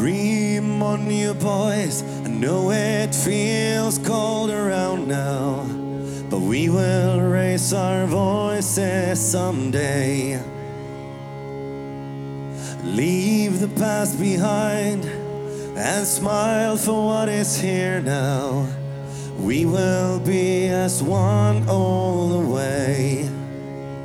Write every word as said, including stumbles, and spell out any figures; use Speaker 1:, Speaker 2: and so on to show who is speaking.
Speaker 1: Dream on, you boys. I know it feels cold around now, but we will raise our voices someday. Leave the past behind and smile for what is here now. We will be as one all the way.